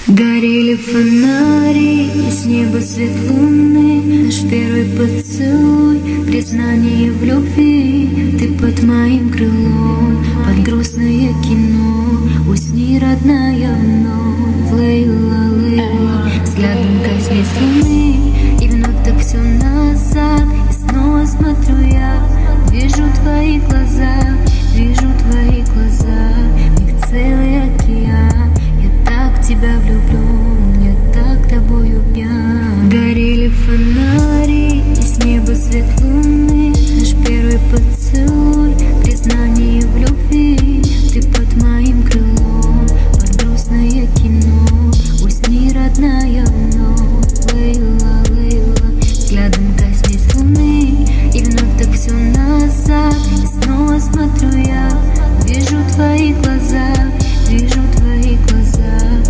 Горели фонари, и с неба свет луны. Наш первый поцелуй, признание в любви. Ты под моим крылом, под грустное кино. Усни, родная, вновь, Лейла, Лейла. Взглядом коснись луны, и вновь так все назад. И снова смотрю я, вижу твои глаза, вижу твои глаза. В них целый океан. Тебя влюблен, я так тобою пьян. Горели фонари, и с неба свет луны. Наш первый поцелуй, признание в любви. Ты под моим крылом, под грустное кино. Усни, родная, вновь, Лейла, Лейла. Взглядом коснись луны, и вновь так все назад. И снова смотрю я, вижу твои глаза, вижу твои глаза.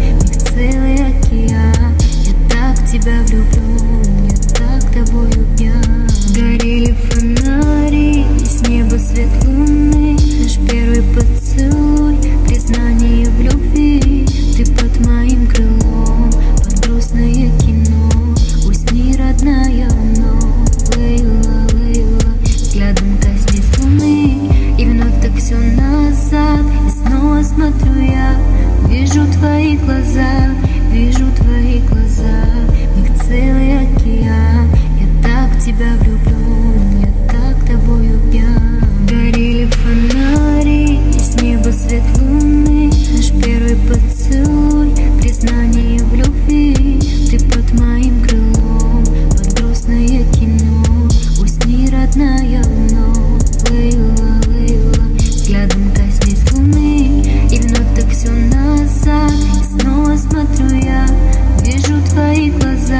Целый океан, я так в тебя влюблен, я так тобою пьян. Горели фонари, и с неба свет луны. Наш первый поцелуй, признание в любви. Ты под моим крылом, под грустное кино. Усни, родная, вновь, Лейла, Лейла. Взглядом коснись луны, и вновь так все назад. И снова смотрю я, вижу твои глаза, вижу твои глаза. В них целый океан, я так в тебя влюблен, я так тобою пьян. Горели фонари, и с неба свет луны. Наш первый поцелуй, признание в любви. Ты под моим крылом, под грустное кино. Усни, родная, вновь, Лейла, Лейла. Взглядом коснись луны, и вновь так все назад. И снова смотрю я, вижу твои глаза,